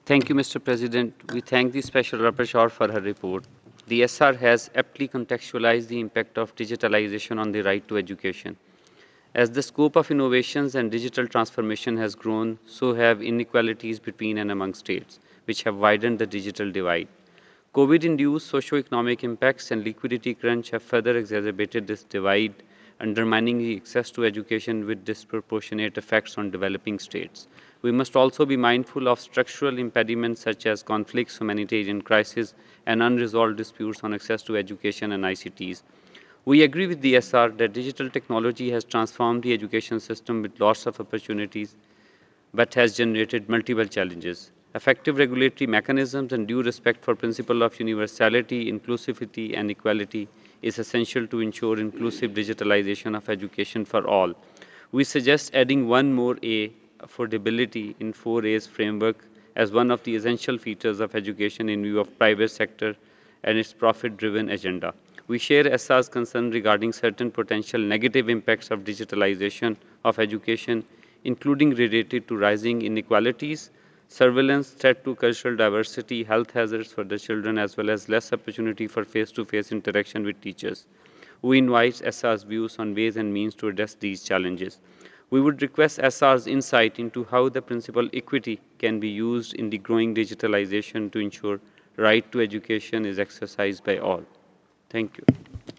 Thank you, Mr. President. We thank the Special Rapporteur for her report. The SR has aptly contextualized the impact of digitalization on the right to education. As the scope of innovations and digital transformation has grown, so have inequalities between and among states, which have widened the digital divide. COVID induced socio-economic impacts and liquidity crunch have further exacerbated this divide, undermining the access to education with disproportionate effects on developing states. We must also be mindful of structural impediments such as conflicts, humanitarian crises, and unresolved disputes on access to education and ICTs. We agree with the SR that digital technology has transformed the education system with lots of opportunities but has generated multiple challenges. Effective regulatory mechanisms and due respect for principle of universality, inclusivity, and equality is essential to ensure inclusive digitalization of education for all. We suggest adding one more A, affordability, in 4A's framework as one of the essential features of education in view of private sector and its profit-driven agenda. We share SR's concern regarding certain potential negative impacts of digitalization of education, including related to rising inequalities, surveillance, threat to cultural diversity, health hazards for the children, as well as less opportunity for face-to-face interaction with teachers. We invite SR's views on ways and means to address these challenges. We would request SR's insight into how the principal equity can be used in the growing digitalization to ensure right to education is exercised by all. Thank you.